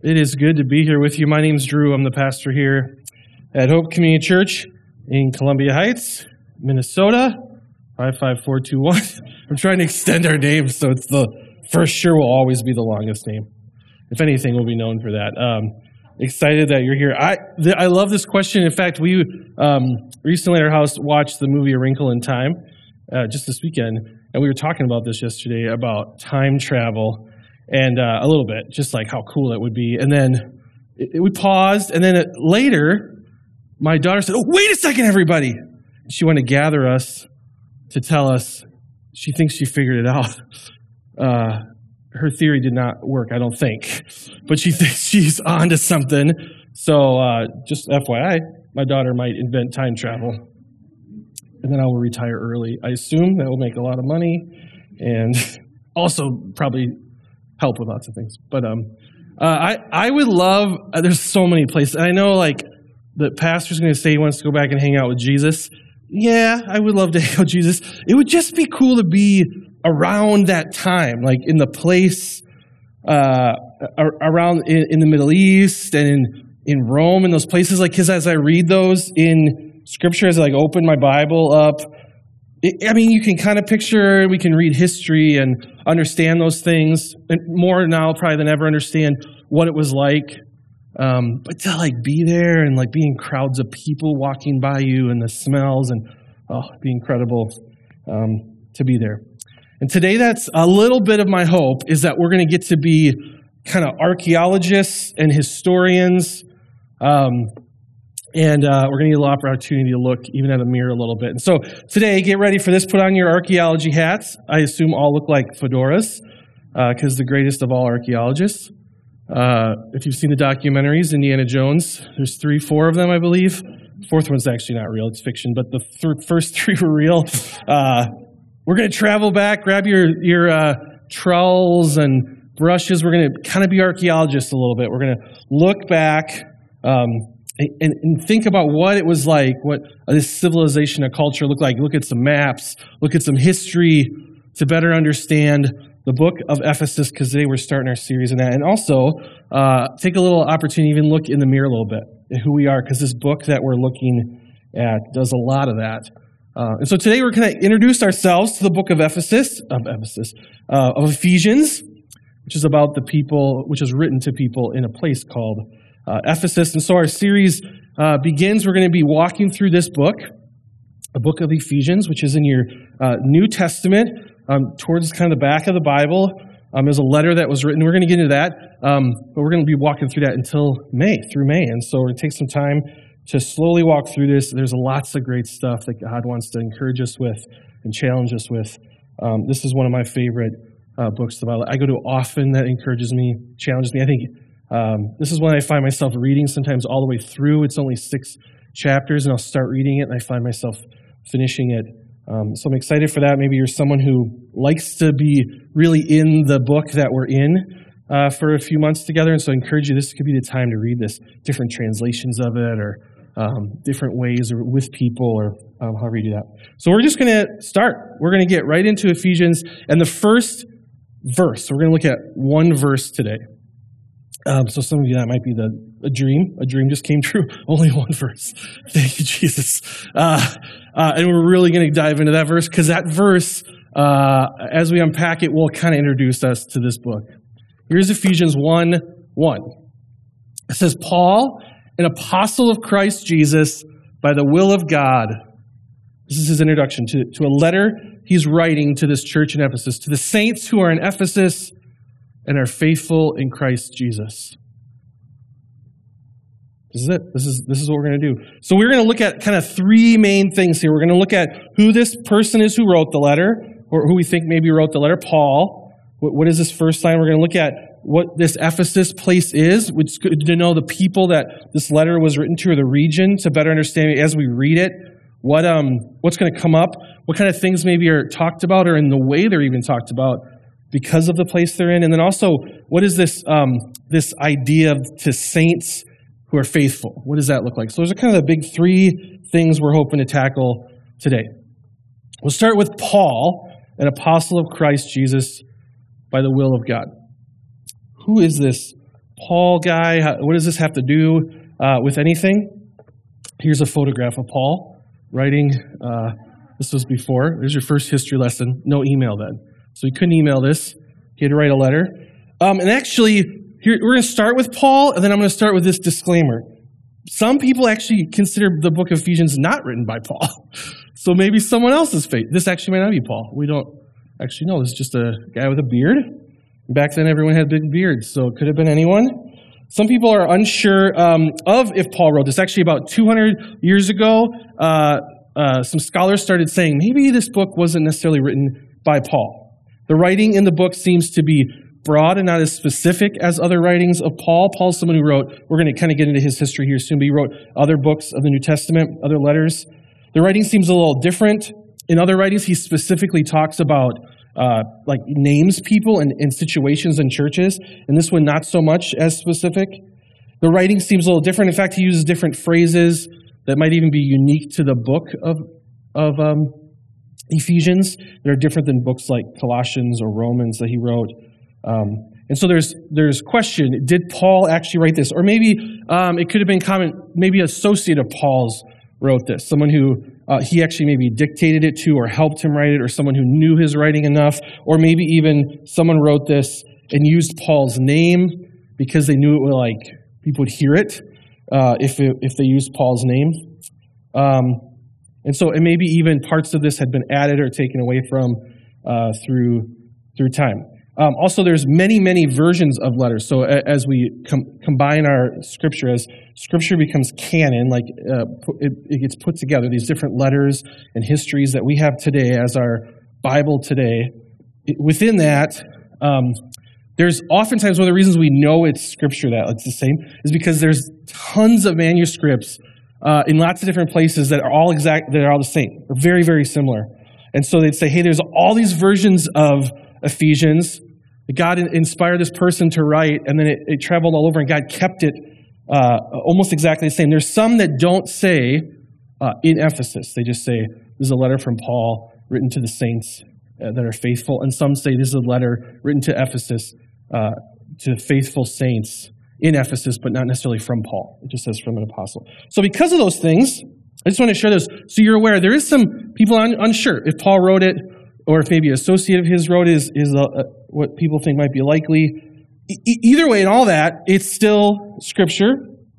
It is good to be here with you. My name's Drew. I'm the pastor here at Hope Community Church in Columbia Heights, Minnesota, 55421. I'm trying to extend our name, so it's the first sure will always be the longest name. If anything, we'll be known for that. Excited that you're here. I love this question. In fact, we recently at our house watched the movie A Wrinkle in Time just this weekend, and we were talking about this yesterday, about time travel. And a little bit, just like how cool it would be. And then we paused, and then later, my daughter said, "Oh, wait a second, everybody." She wanted to gather us to tell us she thinks she figured it out. Her theory did not work, I don't think. But she thinks she's onto something. So just FYI, my daughter might invent time travel. And then I will retire early. I assume that will make a lot of money and also probably help with lots of things. But I would love, there's so many places. I know like the pastor's going to say he wants to go back and hang out with Jesus. Yeah, I would love to hang out with Jesus. It would just be cool to be around that time, like in the place around in the Middle East and in Rome and those places. Like, because as I read those in Scripture, as I like open my Bible up, you can kind of picture, we can read history and understand those things, and more now probably than ever understand what it was like. But to like be there and like be in crowds of people walking by you and the smells and it'd be incredible to be there. And today that's a little bit of my hope, is that we're going to get to be kind of archaeologists and historians. And we're going to get a lot of opportunity to look even at a mirror a little bit. And so today, get ready for this. Put on your archaeology hats. I assume all look like fedoras, because the greatest of all archaeologists. If you've seen the documentaries, Indiana Jones, there's 4 of them, I believe. The 4th one's actually not real. It's fiction. But the first 3 were real. We're going to travel back, grab your trowels and brushes. We're going to kind of be archaeologists a little bit. We're going to look back and think about what it was like, what this civilization, a culture looked like. Look at some maps, look at some history to better understand the book of Ephesus, because today we're starting our series in that. And also take a little opportunity to even look in the mirror a little bit at who we are, because this book that we're looking at does a lot of that. And so today we're going to introduce ourselves to the book of Ephesians, which is about the people, which is written to people in a place called Ephesus. And so our series begins. We're going to be walking through this book, the book of Ephesians, which is in your New Testament, towards kind of the back of the Bible. There's a letter that was written. We're going to get into that, but we're going to be walking through that until through May. And so we're going to take some time to slowly walk through this. There's lots of great stuff that God wants to encourage us with and challenge us with. This is one of my favorite books of the Bible. I go to often that encourages me, challenges me. I think this is one I find myself reading sometimes all the way through. It's only 6 chapters, and I'll start reading it, and I find myself finishing it. So I'm excited for that. Maybe you're someone who likes to be really in the book that we're in for a few months together, and so I encourage you, this could be the time to read this, different translations of it, or different ways, or with people, or however you do that. So we're just going to start. We're going to get right into Ephesians, and the first verse. We're going to look at one verse today. So some of you, that might be a dream. A dream just came true. Only one verse. Thank you, Jesus. And we're really going to dive into that verse, because that verse, as we unpack it, will kind of introduce us to this book. Here's Ephesians 1:1. It says, "Paul, an apostle of Christ Jesus, by the will of God." This is his introduction to a letter he's writing to this church in Ephesus, to the saints who are in Ephesus and are faithful in Christ Jesus. This is it. This is what we're going to do. So we're going to look at kind of 3 main things here. We're going to look at who this person is who wrote the letter, or who we think maybe wrote the letter, Paul. What is this first line? We're going to look at what this Ephesus place is, which is good to know the people that this letter was written to, or the region, to better understand as we read it what's going to come up, what kind of things maybe are talked about, or in the way they're even talked about because of the place they're in. And then also, what is this idea of to saints who are faithful? What does that look like? So those are kind of the big 3 things we're hoping to tackle today. We'll start with Paul, an apostle of Christ Jesus by the will of God. Who is this Paul guy? What does this have to do with anything? Here's a photograph of Paul writing. This was before. There's your first history lesson. No email then. So he couldn't email this. He had to write a letter. And actually, here we're going to start with Paul, and then I'm going to start with this disclaimer. Some people actually consider the book of Ephesians not written by Paul. So maybe someone else's fate. This actually might not be Paul. We don't actually know. This is just a guy with a beard. Back then, everyone had big beards, so it could have been anyone. Some people are unsure of if Paul wrote this. Actually, about 200 years ago, some scholars started saying maybe this book wasn't necessarily written by Paul. The writing in the book seems to be broad and not as specific as other writings of Paul. Paul's someone who wrote, we're going to kind of get into his history here soon, but he wrote other books of the New Testament, other letters. The writing seems a little different. In other writings, he specifically talks about like names people and situations in churches, and this one not so much as specific. The writing seems a little different. In fact, he uses different phrases that might even be unique to the book of Ephesians. They're different than books like Colossians or Romans that he wrote. And so there's question, did Paul actually write this? Or maybe it could have been common, maybe an associate of Paul's wrote this, someone who he actually maybe dictated it to or helped him write it, or someone who knew his writing enough, or maybe even someone wrote this and used Paul's name because they knew it would, like, people would hear it if they used Paul's name. And maybe even parts of this had been added or taken away from through time. Also, there's many versions of letters. So as we combine our scripture, as scripture becomes canon, like it gets put together, these different letters and histories that we have today as our Bible today, within that, there's oftentimes one of the reasons we know it's scripture that it's the same is because there's tons of manuscripts in lots of different places that are all the same, or very, very similar. And so they'd say, hey, there's all these versions of Ephesians. God inspired this person to write, and then it traveled all over, and God kept it almost exactly the same. There's some that don't say in Ephesus. They just say, this is a letter from Paul written to the saints that are faithful. And some say this is a letter written to Ephesus, to faithful saints in Ephesus, but not necessarily from Paul. It just says from an apostle. So because of those things, I just want to share those so you're aware. There is some people unsure if Paul wrote it, or if maybe an associate of his wrote is what people think might be likely. Either way, in all that, it's still scripture,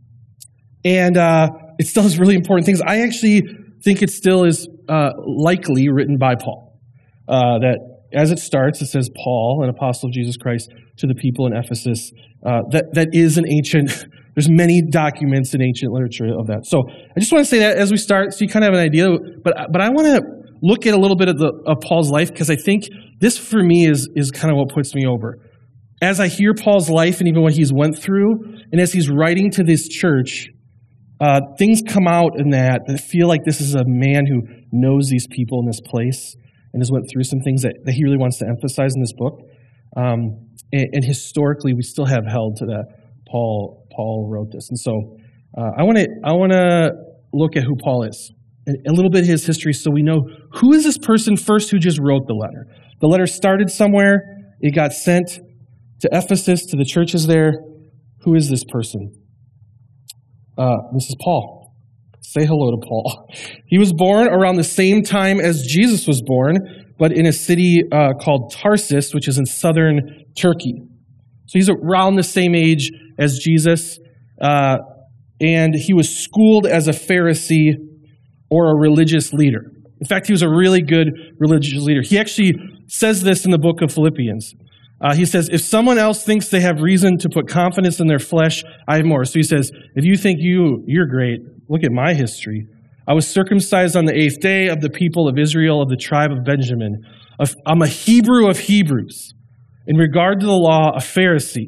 and it still has really important things. I actually think it still is likely written by Paul. That as it starts, it says, Paul, an apostle of Jesus Christ, to the people in Ephesus. That is an ancient, there's many documents in ancient literature of that. So I just want to say that as we start, so you kind of have an idea, but I want to look at a little bit of Paul's life, because I think this, for me, is kind of what puts me over. As I hear Paul's life and even what he's went through, and as he's writing to this church, things come out in that feel like this is a man who knows these people in this place and has went through some things that he really wants to emphasize in this book. And historically, we still have held to that. Paul wrote this. And so I want to look at who Paul is. A little bit of his history so we know who is this person first who just wrote the letter. The letter started somewhere. It got sent to Ephesus, to the churches there. Who is this person? This is Paul. Say hello to Paul. He was born around the same time as Jesus was born, but in a city called Tarsus, which is in southern Turkey. So he's around the same age as Jesus, and he was schooled as a Pharisee or a religious leader. In fact, he was a really good religious leader. He actually says this in the book of Philippians. He says, if someone else thinks they have reason to put confidence in their flesh, I have more. So he says, if you think you're great, look at my history. I was circumcised on the 8th day of the people of Israel, of the tribe of Benjamin. I'm a Hebrew of Hebrews. In regard to the law, a Pharisee.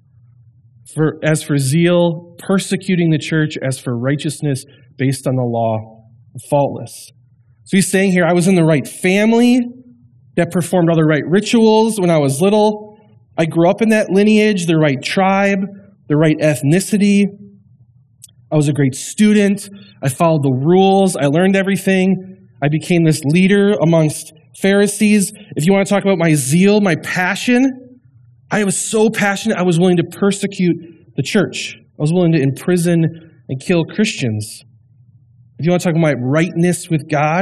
As for zeal, persecuting the church. As for righteousness, based on the law, faultless. So he's saying here, I was in the right family that performed all the right rituals when I was little. I grew up in that lineage, the right tribe, the right ethnicity. I was a great student. I followed the rules. I learned everything. I became this leader amongst Pharisees. If you want to talk about my zeal, my passion, I was so passionate, I was willing to persecute the church. I was willing to imprison and kill Christians. If you want to talk about rightness with God,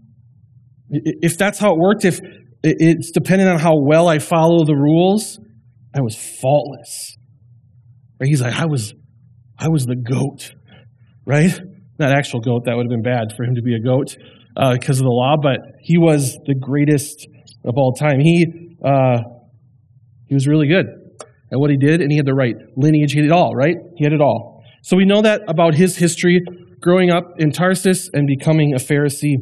if that's how it worked, if it's dependent on how well I follow the rules, I was faultless. Right? He's like, I was the goat, right? Not actual goat. That would have been bad for him to be a goat because of the law, but he was the greatest of all time. He was really good at what he did, and he had the right lineage. He had it all, right? He had it all. So we know that about his history, growing up in Tarsus and becoming a Pharisee.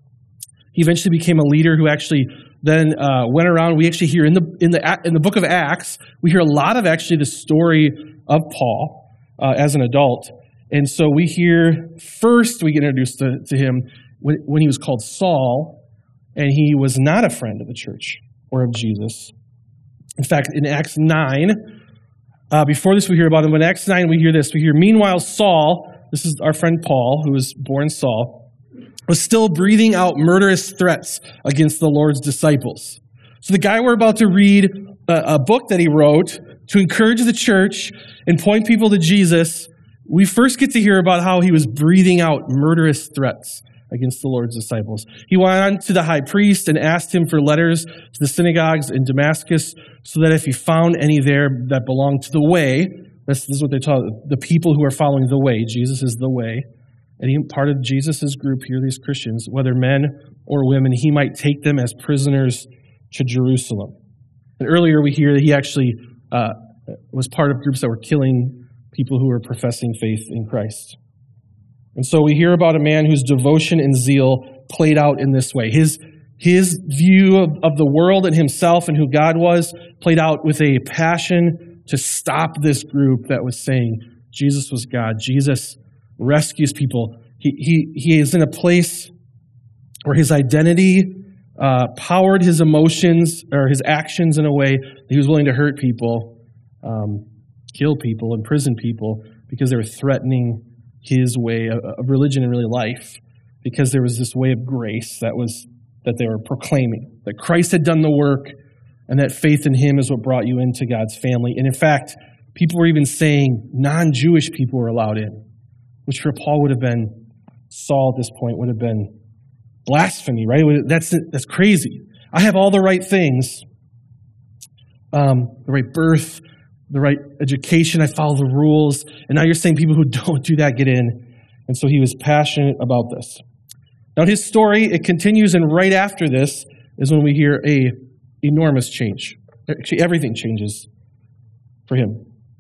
He eventually became a leader who actually then went around. We actually hear in the book of Acts, we hear a lot of actually the story of Paul as an adult. And so we hear first we get introduced to him when he was called Saul, and he was not a friend of the church or of Jesus. In fact, in Acts 9, before this we hear about him, but in Acts 9 we hear this. We hear, meanwhile Saul, this is our friend Paul, who was born Saul, was still breathing out murderous threats against the Lord's disciples. So the guy we're about to read, a book that he wrote to encourage the church and point people to Jesus, we first get to hear about how he was breathing out murderous threats against the Lord's disciples. He went on to the high priest and asked him for letters to the synagogues in Damascus so that if he found any there that belonged to the way, this is what they taught, the people who are following the way, Jesus is the way, and he, part of Jesus' group here, these Christians, whether men or women, he might take them as prisoners to Jerusalem. And earlier we hear that he actually was part of groups that were killing people who were professing faith in Christ. And so we hear about a man whose devotion and zeal played out in this way. His view of the world and himself and who God was played out with a passion to stop this group that was saying Jesus was God. Jesus rescues people. He is in a place where his identity powered his emotions or his actions in a way that he was willing to hurt people, kill people, imprison people because they were threatening his way of religion and really life, because there was this way of grace that they were proclaiming, that Christ had done the work and that faith in him is what brought you into God's family. And in fact, people were even saying non-Jewish people were allowed in, which for Paul would have been, Saul at this point would have been blasphemy, right? That's crazy. I have all the right things, the right birth, the right education, I follow the rules, and now you're saying people who don't do that get in. And so he was passionate about this. Now his story, it continues, and right after this is when we hear a enormous change. Actually, everything changes for him.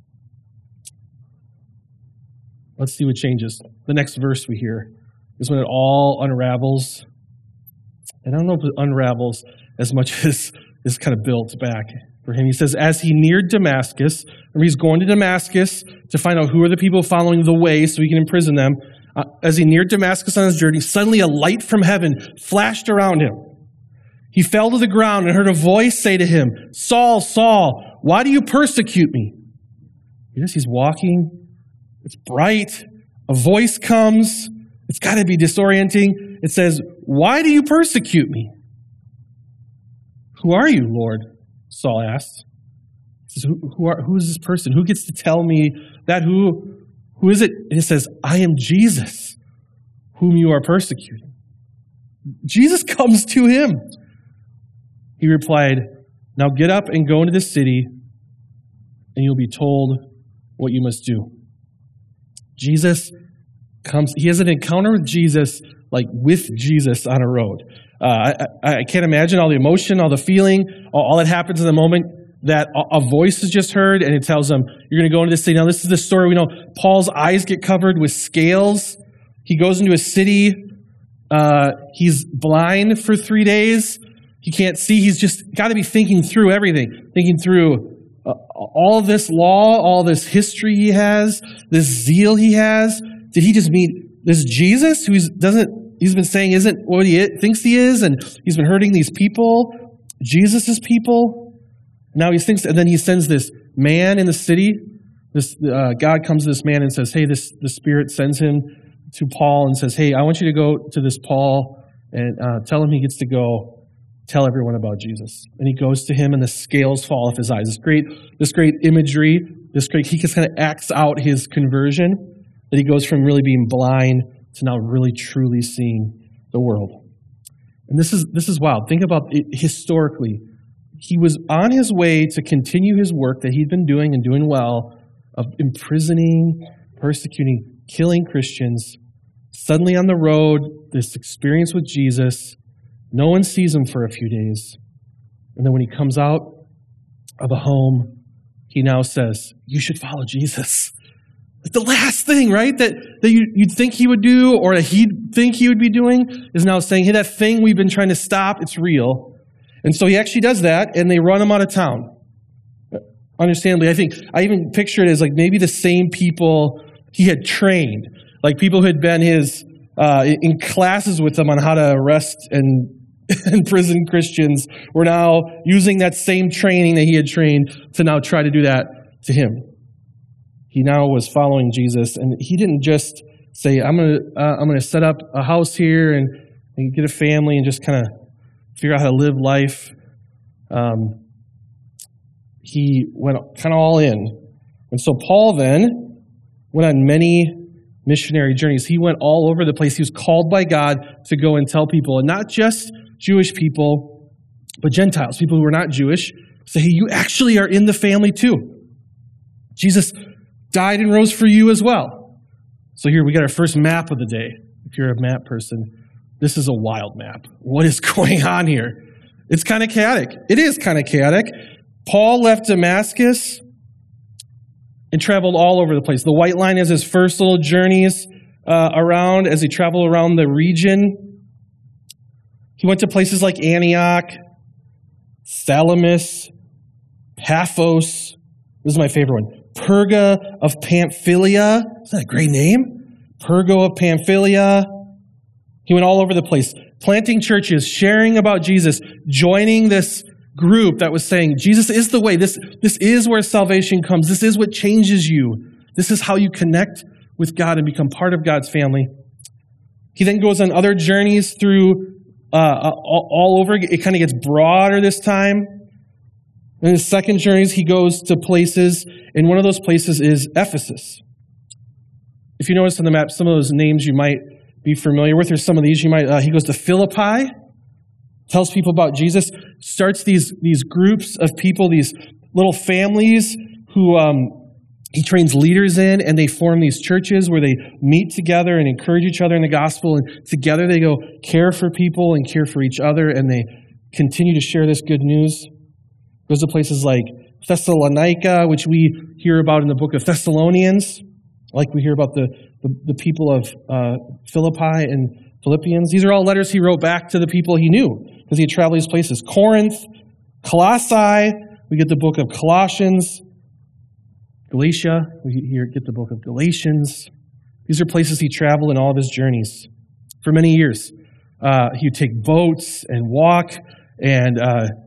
Let's see what changes. The next verse we hear is when it all unravels. And I don't know if it unravels as much as is kind of built back for him. He says, as he neared Damascus, remember he's going to Damascus to find out who are the people following the way so he can imprison them. As he neared Damascus on his journey, suddenly a light from heaven flashed around him. He fell to the ground and heard a voice say to him, Saul, Saul, why do you persecute me? Yes, he's walking. It's bright. A voice comes. It's got to be disorienting. It says, why do you persecute me? Who are you, Lord? Saul asked. He says, who is this person? Who gets to tell me that? Who is it? And it says, I am Jesus, whom you are persecuting. Jesus comes to him. He replied, now get up and go into the city, and you'll be told what you must do. Jesus comes. He has an encounter with Jesus, like with Jesus on a road. I can't imagine all the emotion, all the feeling, all that happens in the moment that a voice is just heard, and it tells him, you're going to go into this city. Now, this is the story we know. Paul's eyes get covered with scales. He goes into a city. He's blind for 3 days. He can't see. He's just got to be thinking through everything, thinking through all this law, all this history he has, this zeal he has. Did he just meet this Jesus who he's been saying isn't what he thinks he is, and he's been hurting these people, Jesus' people? Now he thinks, and then he sends this man in the city. God comes to this man and says, hey, the Spirit sends him to Paul and says, hey, I want you to go to this Paul and tell him he gets to go tell everyone about Jesus. And he goes to him, and the scales fall off his eyes. This great imagery he just kind of acts out his conversion, that he goes from really being blind to now really truly seeing the world. And this is wild. Think about it historically. He was on his way to continue his work that he'd been doing and doing well, of imprisoning, persecuting, killing Christians. Suddenly on the road, this experience with Jesus, no one sees him for a few days. And then when he comes out of a home, he now says, you should follow Jesus. Like the last thing, right, that you'd think he would do or that he'd think he would be doing is now saying, hey, that thing we've been trying to stop, it's real. And so he actually does that, and they run him out of town. Understandably, I think I even picture it as like maybe the same people he had trained, like people who had been his in classes with him on how to arrest and imprison Christians were now using that same training that he had trained to now try to do that to him. He now was following Jesus, and he didn't just say, I'm gonna set up a house here and get a family and just kind of figure out how to live life. He went kind of all in. And so Paul then went on many missionary journeys. He went all over the place. He was called by God to go and tell people, and not just Jewish people, but Gentiles, people who were not Jewish, say, hey, you actually are in the family too. Jesus died and rose for you as well. So here we got our first map of the day. If you're a map person, this is a wild map. What is going on here? It's kind of chaotic. It is kind of chaotic. Paul left Damascus and traveled all over the place. The white line is his first little journeys around as he traveled around the region. He went to places like Antioch, Salamis, Paphos. This is my favorite one. Perga of Pamphylia. Isn't that a great name? Perga of Pamphylia. He went all over the place, planting churches, sharing about Jesus, joining this group that was saying, Jesus is the way. This is where salvation comes. This is what changes you. This is how you connect with God and become part of God's family. He then goes on other journeys through all over. It kind of gets broader this time. In his second journeys, he goes to places, and one of those places is Ephesus. If you notice on the map, some of those names you might be familiar with, or some of these you might. He goes to Philippi, tells people about Jesus, starts these groups of people, these little families who he trains leaders in, and they form these churches where they meet together and encourage each other in the gospel, and together they go care for people and care for each other, and they continue to share this good news. Goes to places like Thessalonica, which we hear about in the book of Thessalonians, like we hear about the people of Philippi and Philippians. These are all letters he wrote back to the people he knew because he had traveled these places. Corinth, Colossae, we get the book of Colossians. Galatia, we get the book of Galatians. These are places he traveled in all of his journeys for many years. He would take boats and walk and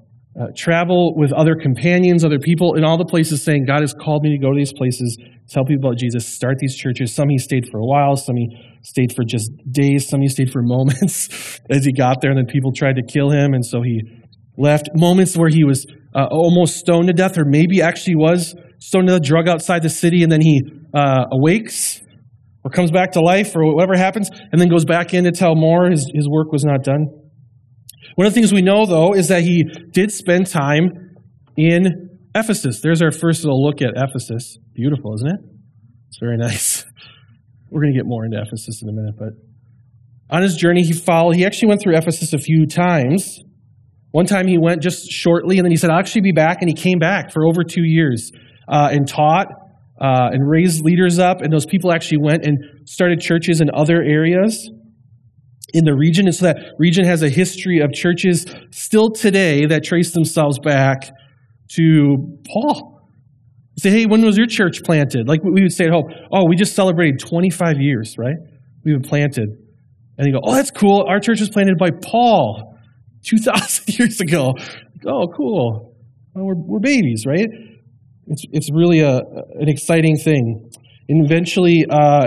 travel with other companions, other people in all the places saying, God has called me to go to these places, tell people about Jesus, start these churches. Some he stayed for a while, some he stayed for just days, some he stayed for moments as he got there, and then people tried to kill him, and so he left. Moments where he was almost stoned to death, or maybe actually was stoned to death, drug outside the city, and then he awakes or comes back to life or whatever happens, and then goes back in to tell more. His work was not done. One of the things we know, though, is that he did spend time in Ephesus. There's our first little look at Ephesus. Beautiful, isn't it? It's very nice. We're going to get more into Ephesus in a minute, but on his journey, he actually went through Ephesus a few times. One time he went just shortly, and then he said, I'll actually be back, and he came back for over 2 years and taught and raised leaders up, and those people actually went and started churches in other areas in the region, and so that region has a history of churches still today that trace themselves back to Paul. You say, hey, when was your church planted? Like we would say at home, oh, we just celebrated 25 years, right? We've been planted. And you go, oh, that's cool. Our church was planted by Paul 2,000 years ago. Oh, cool. Well, we're babies, right? It's really an exciting thing. And eventually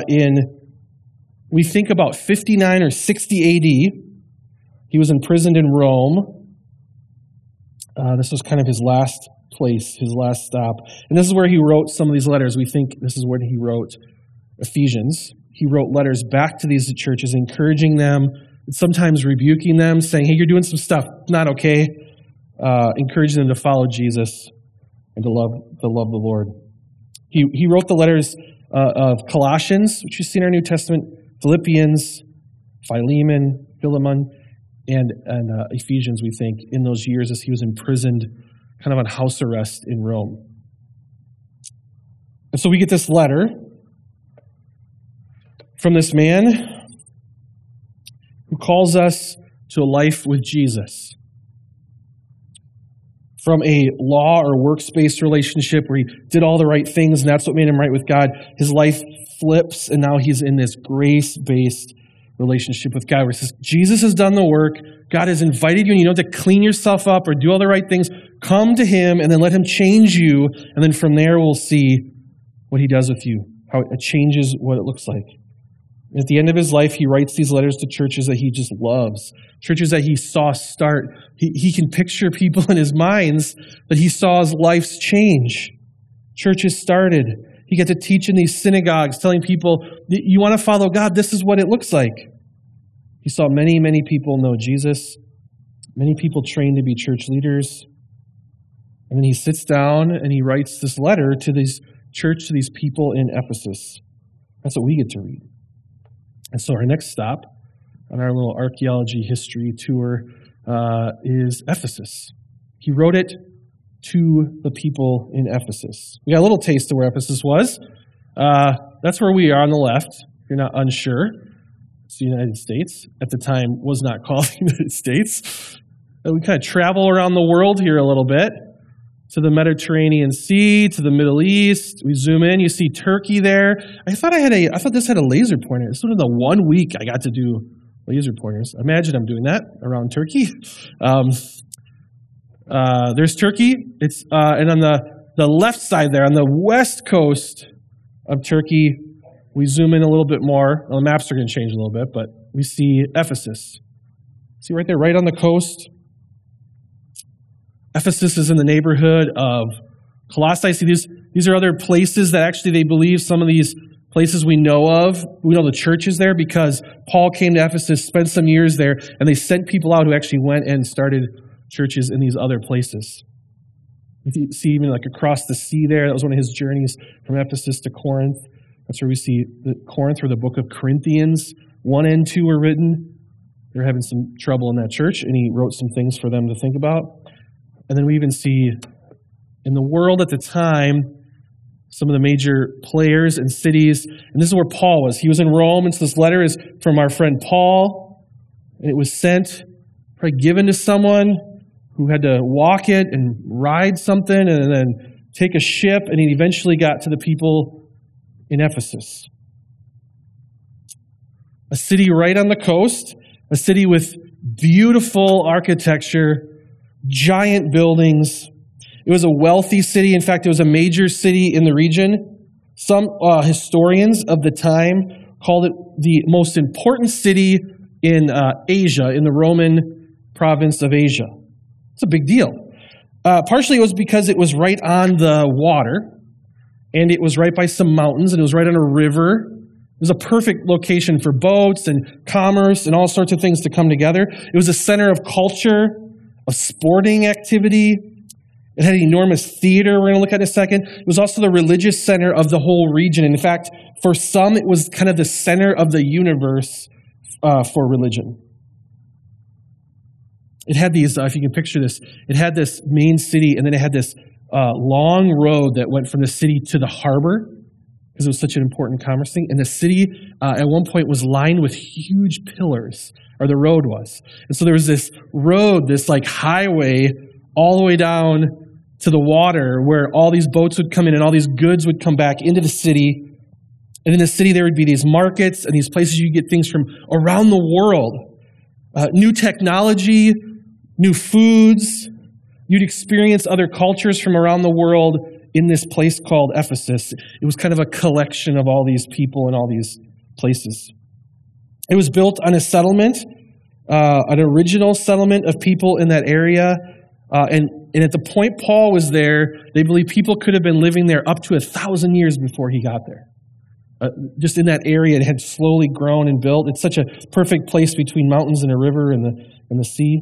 we think about 59 or 60 AD, he was imprisoned in Rome. This was kind of his last place, his last stop. And this is where he wrote some of these letters. We think this is when he wrote Ephesians. He wrote letters back to these churches, encouraging them, sometimes rebuking them, saying, hey, you're doing some stuff not okay, encouraging them to follow Jesus and to love the Lord. He wrote the letters of Colossians, which you see in our New Testament, Philippians, Philemon, and Ephesians, we think, in those years as he was imprisoned, kind of on house arrest in Rome. And so we get this letter from this man who calls us to a life with Jesus. From a law or works-based relationship where he did all the right things and that's what made him right with God, his life flips and now he's in this grace-based relationship with God where it says, Jesus has done the work, God has invited you and you don't have to clean yourself up or do all the right things. Come to him and then let him change you, and then from there we'll see what he does with you, how it changes what it looks like. At the end of his life, he writes these letters to churches that he just loves, churches that he saw start. He can picture people in his minds that he saw as lives change. Churches started. He got to teach in these synagogues, telling people, you want to follow God, this is what it looks like. He saw many, many people know Jesus, many people trained to be church leaders. And then he sits down and he writes this letter to this church, to these people in Ephesus. That's what we get to read. And so our next stop on our little archaeology history tour is Ephesus. He wrote it to the people in Ephesus. We got a little taste of where Ephesus was. That's where we are on the left, if you're not unsure. It's the United States. At the time, was not called the United States. And we kind of travel around the world here a little bit, to the Mediterranean Sea, to the Middle East. We zoom in, you see Turkey there. I thought this had a laser pointer. This was the 1 week I got to do laser pointers. Imagine I'm doing that around Turkey. There's Turkey. It's and on the left side there, on the west coast of Turkey, we zoom in a little bit more. Well, the maps are going to change a little bit, but we see Ephesus. See right there, right on the coast. Ephesus is in the neighborhood of Colossae. See, these are other places that actually they believe some of these places we know of. We know the churches there because Paul came to Ephesus, spent some years there, and they sent people out who actually went and started churches in these other places. You see even like across the sea there, that was one of his journeys from Ephesus to Corinth. That's where we see Corinth, where the book of Corinthians 1 and 2 were written. They're having some trouble in that church, and he wrote some things for them to think about. And then we even see in the world at the time, some of the major players and cities. And this is where Paul was. He was in Rome, and so this letter is from our friend Paul. And it was sent, probably given to someone who had to walk it and ride something and then take a ship. And he eventually got to the people in Ephesus. A city right on the coast, a city with beautiful architecture, giant buildings. It was a wealthy city. In fact, it was a major city in the region. Some historians of the time called it the most important city in Asia, in the Roman province of Asia. It's a big deal. Partially it was because it was right on the water, and it was right by some mountains, and it was right on a river. It was a perfect location for boats and commerce and all sorts of things to come together. It was a center of culture, of sporting activity. It had an enormous theater we're going to look at in a second. It was also the religious center of the whole region. In fact, for some, it was kind of the center of the universe for religion. It had these, if you can picture this, it had this main city, and then it had this long road that went from the city to the harbor, because it was such an important commerce thing. And the city, at one point, was lined with huge pillars, or the road was. And so there was this road, this like highway, all the way down to the water, where all these boats would come in and all these goods would come back into the city. And in the city, there would be these markets and these places you get things from around the world. New technology, new foods. You'd experience other cultures from around the world in this place called Ephesus. It was kind of a collection of all these people and all these places. It was built on a settlement, an original settlement of people in that area. And And at the point Paul was there, they believe people could have been living there up to 1,000 years before he got there. Just in that area, it had slowly grown and built. It's such a perfect place between mountains and a river and the sea.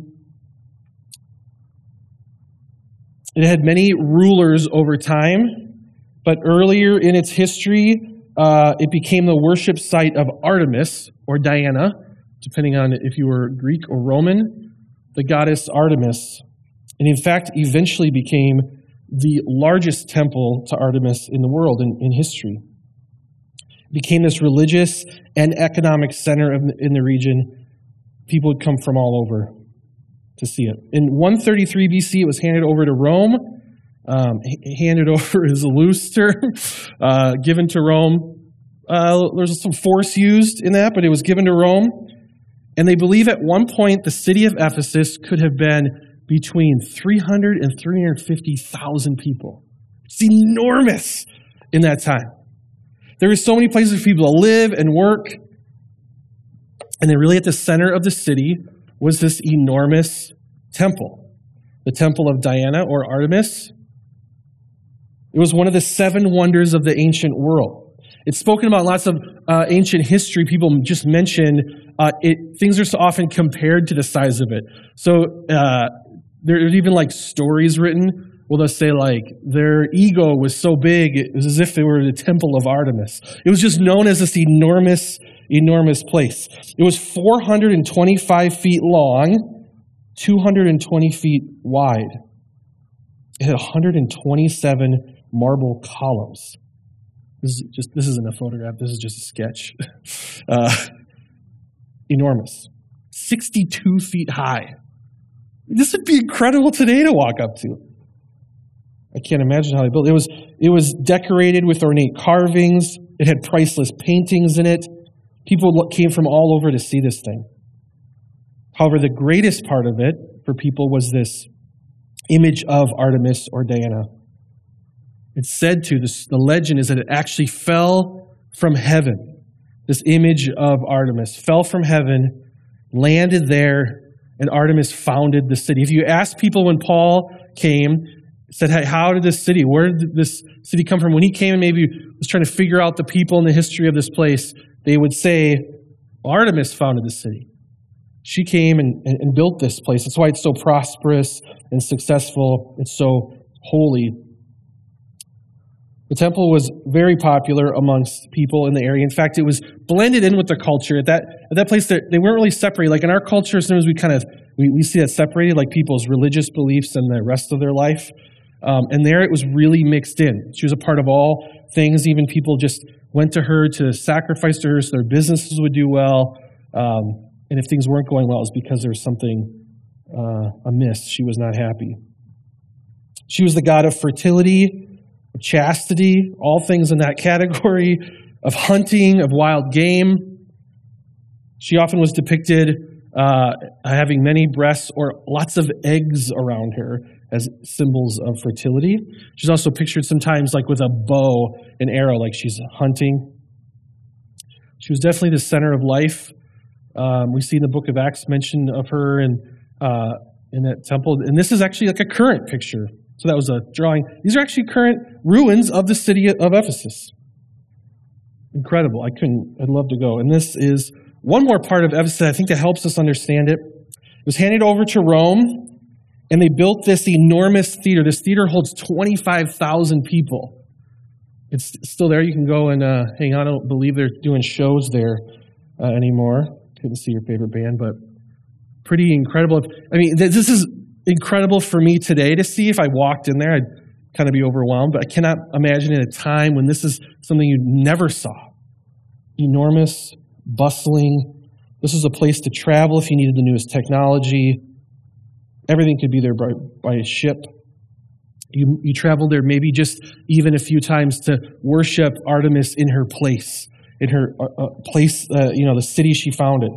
It had many rulers over time, but earlier in its history, it became the worship site of Artemis, or Diana, depending on if you were Greek or Roman, the goddess Artemis. And in fact, eventually became the largest temple to Artemis in the world in history. It became this religious and economic center in the region. People would come from all over to see it. In 133 BC, it was handed over to Rome. Handed over is a loose term, given to Rome. There's some force used in that, but it was given to Rome. And they believe at one point the city of Ephesus could have been between 300 and 350,000 people. It's enormous in that time. There were so many places for people to live and work. And then really at the center of the city was this enormous temple, the Temple of Diana or Artemis. It was one of the 7 wonders of the ancient world. It's spoken about lots of ancient history. People just mention things are so often compared to the size of it. So there's even like stories written where they'll say like their ego was so big, it was as if they were the Temple of Artemis. It was just known as this enormous place. It was 425 feet long, 220 feet wide. It had 127 marble columns. This isn't a photograph. This is just a sketch. Enormous. 62 feet high. This would be incredible today to walk up to. I can't imagine how they built it. It was decorated with ornate carvings. It had priceless paintings in it. People came from all over to see this thing. However, the greatest part of it for people was this image of Artemis or Diana. It's said to, the legend is that it actually fell from heaven. This image of Artemis fell from heaven, landed there, and Artemis founded the city. If you ask people when Paul came, said, hey, where did this city come from? When he came and maybe was trying to figure out the people and the history of this place, they would say, Artemis founded the city. She came and built this place. That's why it's so prosperous and successful. It's so holy. The temple was very popular amongst people in the area. In fact, it was blended in with the culture. At that place, they weren't really separated. Like in our culture, sometimes we see that separated, like people's religious beliefs and the rest of their life. And there it was really mixed in. She was a part of all things. Even people just went to her to sacrifice to her so their businesses would do well. And if things weren't going well, it was because there was something amiss. She was not happy. She was the god of fertility, of chastity, all things in that category, of hunting, of wild game. She often was depicted having many breasts or lots of eggs around her as symbols of fertility. She's also pictured sometimes like with a bow and arrow, like she's hunting. She was definitely the center of life. We see in the book of Acts mention of her in that temple. And this is actually like a current picture. So that was a drawing. These are actually current ruins of the city of Ephesus. Incredible. I'd love to go. And this is one more part of Ephesus, I think, that helps us understand it. It was handed over to Rome, and they built this enormous theater. This theater holds 25,000 people. It's still there. You can go and hang on. I don't believe they're doing shows there anymore. Couldn't see your favorite band, but pretty incredible. I mean, this is incredible for me today to see. If I walked in there, I'd kind of be overwhelmed, but I cannot imagine at a time when this is something you never saw. Enormous, bustling. This is a place to travel if you needed the newest technology. Everything could be there by a ship. You traveled there maybe just even a few times to worship Artemis in her place, in her place, the city she founded.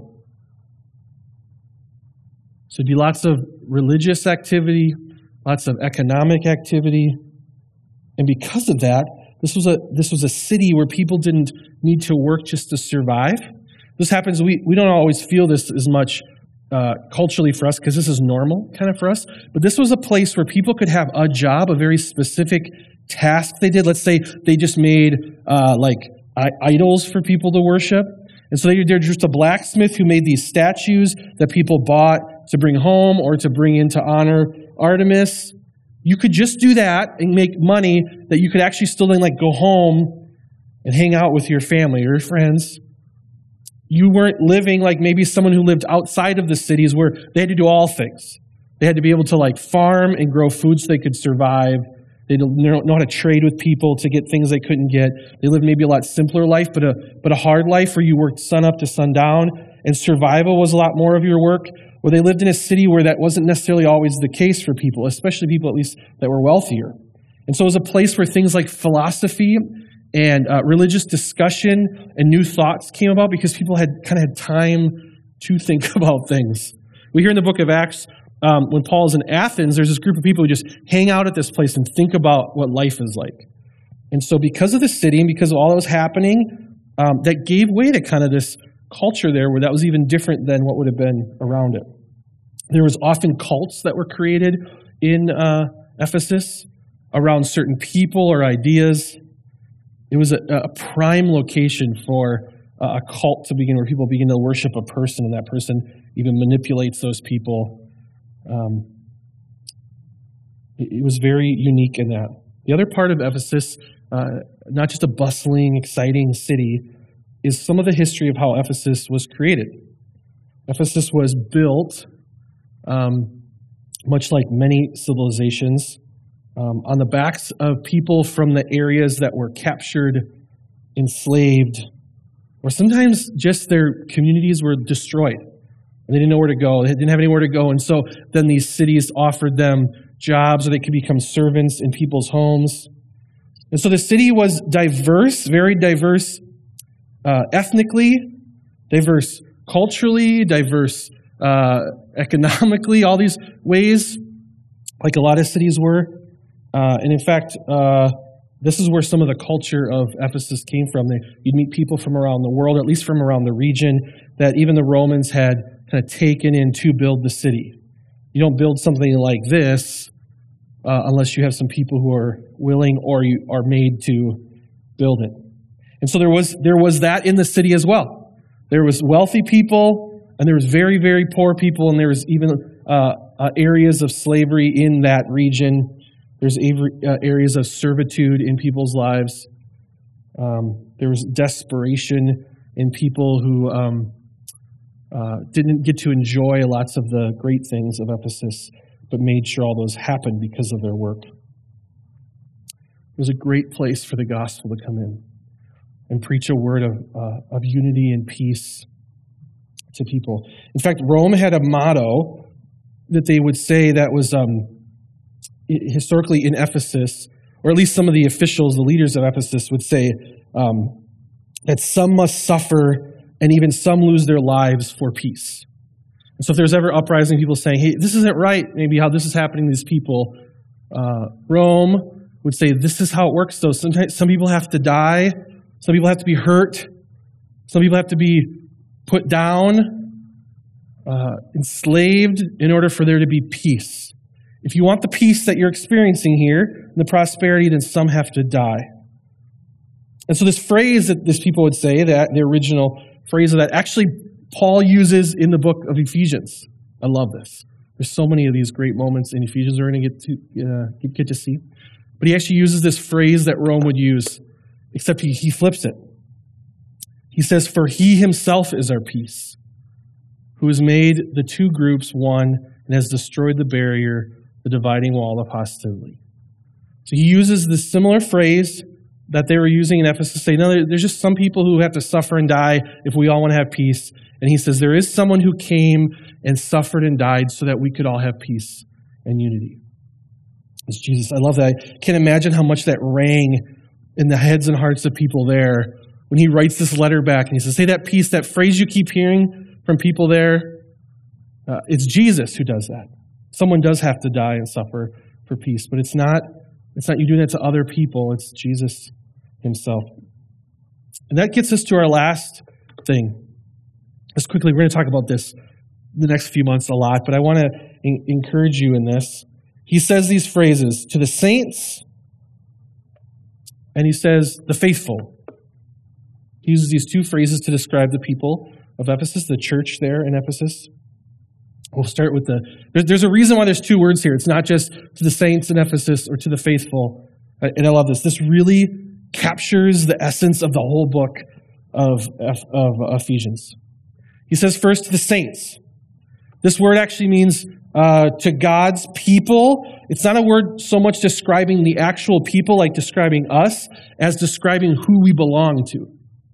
So it'd be lots of religious activity, lots of economic activity. And because of that, this was a city where people didn't need to work just to survive. This happens, we don't always feel this as much culturally for us, because this is normal kind of for us. But this was a place where people could have a job, a very specific task they did. Let's say they just made idols for people to worship. And so they're just a blacksmith who made these statues that people bought to bring home or to bring in to honor Artemis. You could just do that and make money that you could actually still then go home and hang out with your family or your friends. You weren't living like maybe someone who lived outside of the cities where they had to do all things. They had to be able to farm and grow food so they could survive. They don't know how to trade with people to get things they couldn't get. They lived maybe a lot simpler life, but a hard life where you worked sun up to sundown, and survival was a lot more of your work. Or they lived in a city where that wasn't necessarily always the case for people, especially people at least that were wealthier. And so it was a place where things like philosophy and religious discussion and new thoughts came about because people had time to think about things. We hear in the book of Acts, when Paul's in Athens, there's this group of people who just hang out at this place and think about what life is like. And so because of the city and because of all that was happening, that gave way to kind of this culture there where that was even different than what would have been around it. There was often cults that were created in Ephesus around certain people or ideas. It was a prime location for a cult to begin, where people begin to worship a person, and that person even manipulates those people. It was very unique in that. The other part of Ephesus, not just a bustling, exciting city, is some of the history of how Ephesus was created. Ephesus was built, much like many civilizations, on the backs of people from the areas that were captured, enslaved, or sometimes just their communities were destroyed. And they didn't know where to go. They didn't have anywhere to go. And so then these cities offered them jobs, or they could become servants in people's homes. And so the city was diverse, very diverse ethnically, diverse culturally, diverse economically, all these ways, like a lot of cities were. And in fact, this is where some of the culture of Ephesus came from. You'd meet people from around the world, or at least from around the region, that even the Romans had kind of taken in to build the city. You don't build something like this unless you have some people who are willing or you are made to build it. And so there was that in the city as well. There was wealthy people, and there was very, very poor people, and there was even areas of slavery in that region. There's areas of servitude in people's lives. There was desperation in people who didn't get to enjoy lots of the great things of Ephesus, but made sure all those happened because of their work. It was a great place for the gospel to come in and preach a word of unity and peace to people. In fact, Rome had a motto that they would say that was historically in Ephesus, or at least some of the officials, the leaders of Ephesus would say that some must suffer and even some lose their lives for peace. And so if there's ever uprising, people saying, hey, this isn't right, maybe how this is happening to these people, Rome would say, this is how it works, though. Sometimes some people have to die, some people have to be hurt, some people have to be put down, enslaved, in order for there to be peace. If you want the peace that you're experiencing here, and the prosperity, then some have to die. And so this phrase that these people would say, that the original phrase of that, actually Paul uses in the book of Ephesians. I love this. There's so many of these great moments in Ephesians we're going to get to see. But he actually uses this phrase that Rome would use, except he flips it. He says, for he himself is our peace, who has made the two groups one and has destroyed the barrier, the dividing wall of hostility. So he uses this similar phrase that they were using in Ephesus, saying, no, there's just some people who have to suffer and die if we all want to have peace. And he says, there is someone who came and suffered and died so that we could all have peace and unity. It's Jesus. I love that. I can't imagine how much that rang in the heads and hearts of people there when he writes this letter back. And he says, hey, that peace, that phrase you keep hearing from people there, it's Jesus who does that. Someone does have to die and suffer for peace, but it's not you doing that to other people. It's Jesus himself. And that gets us to our last thing. Just quickly, we're going to talk about this. the next few months a lot, but I want to encourage you in this. He says these phrases, to the saints, and he says the faithful. He uses these two phrases to describe the people of Ephesus, the church there in Ephesus. We'll start with there's a reason why there's two words here. It's not just to the saints in Ephesus or to the faithful. And I love this. This really captures the essence of the whole book of Ephesians. He says first to the saints. This word actually means to God's people. It's not a word so much describing the actual people, like describing us, as describing who we belong to.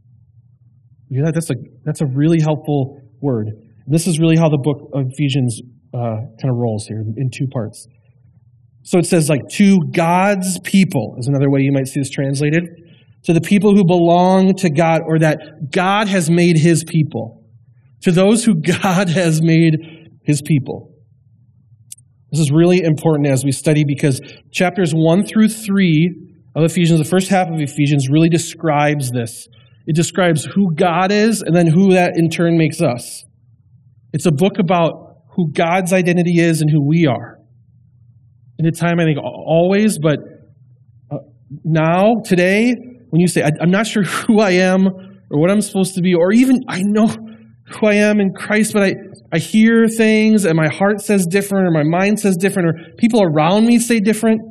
You know, that's a really helpful word. This is really how the book of Ephesians kind of rolls here in two parts. So it says like to God's people is another way you might see this translated. To the people who belong to God, or that God has made his people. To those who God has made his people. This is really important as we study because chapters 1 through 3 of Ephesians, the first half of Ephesians, really describes this. It describes who God is and then who that in turn makes us. It's a book about who God's identity is and who we are. In a time, I think, always, but now, today, when you say, I'm not sure who I am or what I'm supposed to be, or even I know who I am in Christ, but I hear things and my heart says different or my mind says different or people around me say different.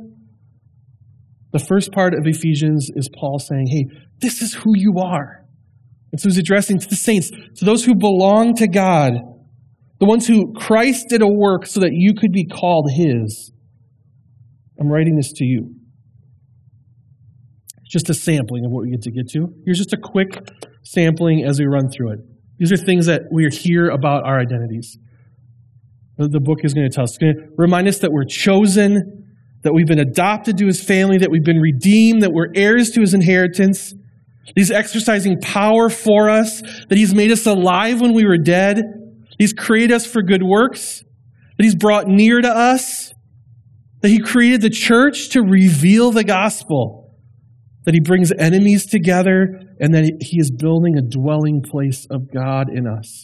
The first part of Ephesians is Paul saying, hey, this is who you are. And so he's addressing to the saints, to those who belong to God, the ones who Christ did a work so that you could be called his. I'm writing this to you. Just a sampling of what we get to. Here's just a quick sampling as we run through it. These are things that we hear about our identities. The book is going to tell us. It's going to remind us that we're chosen, that we've been adopted to his family, that we've been redeemed, that we're heirs to his inheritance. He's exercising power for us, that he's made us alive when we were dead. He's created us for good works, that he's brought near to us, that he created the church to reveal the gospel, that he brings enemies together, and that he is building a dwelling place of God in us.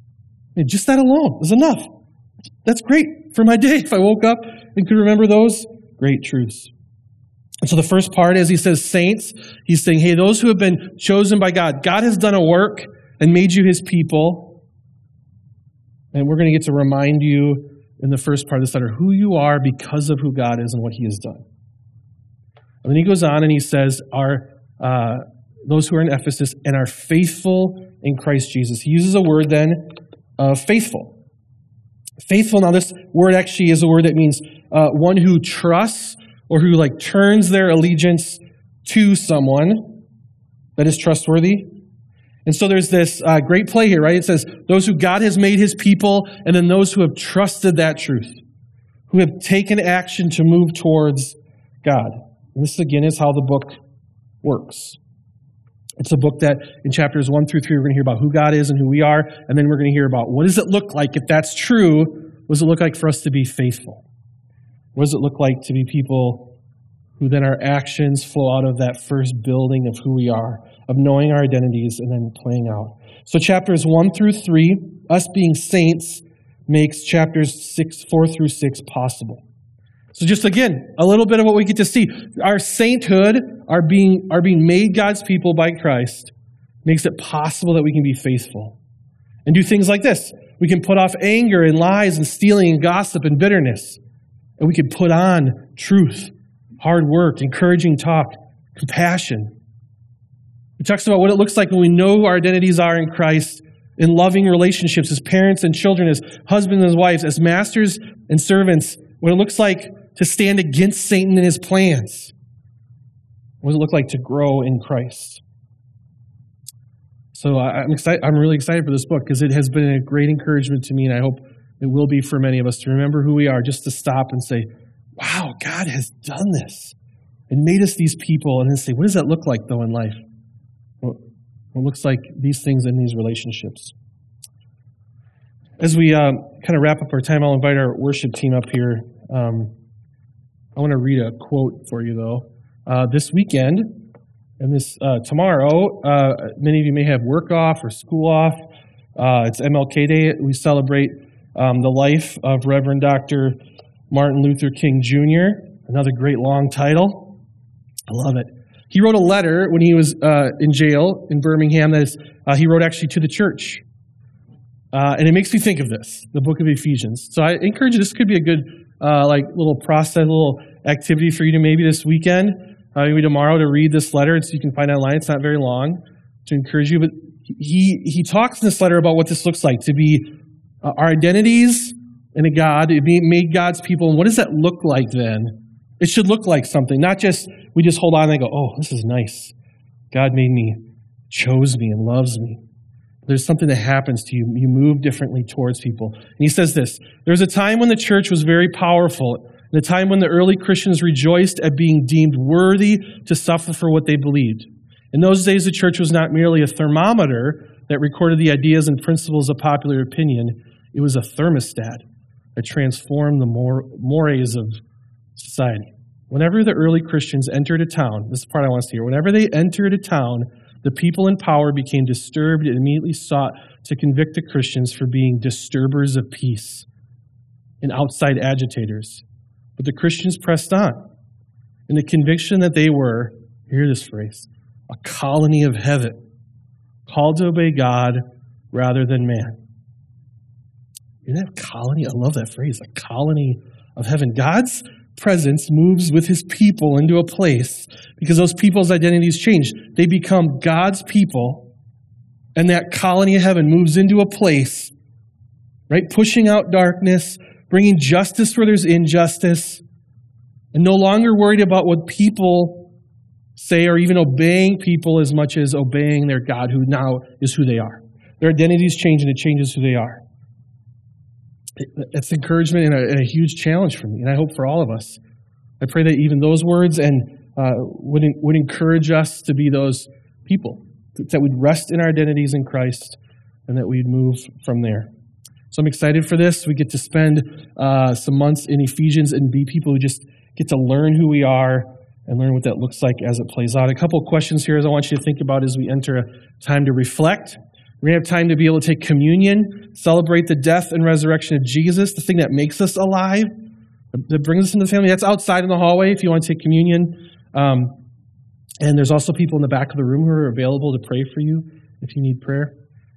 And just that alone is enough. That's great for my day. If I woke up and could remember those, great truths. And so the first part, as he says saints, he's saying, hey, those who have been chosen by God, God has done a work and made you his people. And we're going to get to remind you in the first part of this letter who you are because of who God is and what he has done. And then he goes on and he says, those who are in Ephesus and are faithful in Christ Jesus. He uses a word then of faithful. Faithful, now this word actually is a word that means one who trusts or who turns their allegiance to someone that is trustworthy. And so there's this great play here, right? It says, those who God has made his people, and then those who have trusted that truth, who have taken action to move towards God. And this, again, is how the book works. It's a book that in chapters 1 through 3, we're going to hear about who God is and who we are, and then we're going to hear about what does it look like, if that's true, what does it look like for us to be faithful? What does it look like to be people who then our actions flow out of that first building of who we are, of knowing our identities and then playing out? So chapters 1 through 3, us being saints, makes chapters 4 through 6 possible. So just again, a little bit of what we get to see. Our sainthood, our being made God's people by Christ, makes it possible that we can be faithful and do things like this. We can put off anger and lies and stealing and gossip and bitterness. And we can put on truth, hard work, encouraging talk, compassion. He talks about what it looks like when we know who our identities are in Christ, in loving relationships as parents and children, as husbands and wives, as masters and servants, what it looks like to stand against Satan and his plans. What does it look like to grow in Christ? So I'm excited. I'm really excited for this book because it has been a great encouragement to me, and I hope it will be for many of us to remember who we are, just to stop and say, wow, God has done this and made us these people, and then say, what does that look like, though, in life? Well, it looks like these things in these relationships. As we kind of wrap up our time, I'll invite our worship team up here. I want to read a quote for you, though. This weekend and this tomorrow, many of you may have work off or school off. It's MLK Day. We celebrate the life of Reverend Dr. Martin Luther King Jr., another great long title. I love it. He wrote a letter when he was in jail in Birmingham that he wrote actually to the church. And it makes me think of this, the book of Ephesians. So I encourage you, this could be a good little process, little activity for you to maybe this weekend, maybe tomorrow, to read this letter. So you can find it online. It's not very long, to encourage you. But he talks in this letter about what this looks like, to be our identities in a God, to be made God's people. And what does that look like then? It should look like something, not just we just hold on and go, oh, this is nice. God made me, chose me, and loves me. There's something that happens to you. You move differently towards people. And he says this, there's a time when the church was very powerful, and a time when the early Christians rejoiced at being deemed worthy to suffer for what they believed. In those days, the church was not merely a thermometer that recorded the ideas and principles of popular opinion. It was a thermostat that transformed the mores of society. Whenever the early Christians entered a town, this is the part I want us to hear, whenever they entered a town, the people in power became disturbed and immediately sought to convict the Christians for being disturbers of peace and outside agitators. But the Christians pressed on in the conviction that they were, hear this phrase, a colony of heaven, called to obey God rather than man. Isn't that colony? I love that phrase, a colony of heaven. God's presence moves with his people into a place because those people's identities change. They become God's people, and that colony of heaven moves into a place, right? Pushing out darkness, bringing justice where there's injustice, and no longer worried about what people say or even obeying people as much as obeying their God, who now is who they are. Their identities change, and it changes who they are. It's encouragement and a huge challenge for me, and I hope for all of us. I pray that even those words and would encourage us to be those people, that we'd rest in our identities in Christ, and that we'd move from there. So I'm excited for this. We get to spend some months in Ephesians and be people who just get to learn who we are and learn what that looks like as it plays out. A couple of questions here as I want you to think about as we enter a time to reflect. We're going to have time to be able to take communion, celebrate the death and resurrection of Jesus, the thing that makes us alive, that brings us into the family. That's outside in the hallway if you want to take communion. And there's also people in the back of the room who are available to pray for you if you need prayer.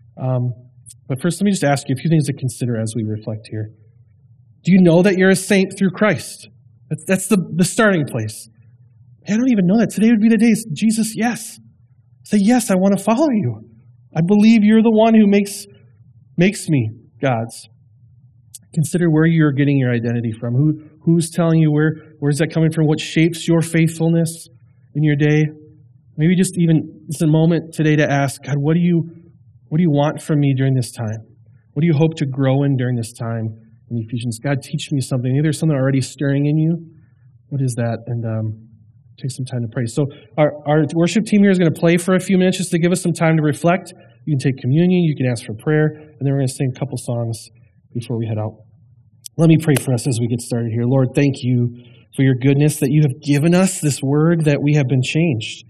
But first, let me just ask you a few things to consider as we reflect here. Do you know that you're a saint through Christ? That's the starting place. I don't even know that. Today would be the day. Jesus, yes. Say, yes, I want to follow you. I believe you're the one who makes me God's. Consider where you're getting your identity from. Who's telling you where's that coming from? What shapes your faithfulness in your day? Maybe just even it's a moment today to ask, God, what do you want from me during this time? What do you hope to grow in during this time in Ephesians? God, teach me something. Maybe there's something already stirring in you. What is that? And take some time to pray. So our worship team here is going to play for a few minutes just to give us some time to reflect. You can take communion, you can ask for prayer, and then we're going to sing a couple songs before we head out. Let me pray for us as we get started here. Lord, thank you for your goodness that you have given us this word that we have been changed.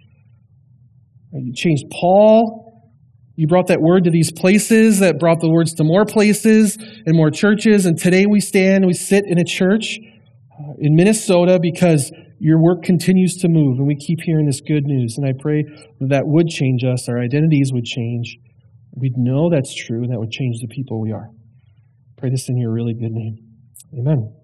You changed Paul. You brought that word to these places that brought the words to more places and more churches. And today we sit in a church in Minnesota because your work continues to move, and we keep hearing this good news. And I pray that would change us, our identities would change. We'd know that's true, and that would change the people we are. Pray this in your really good name. Amen.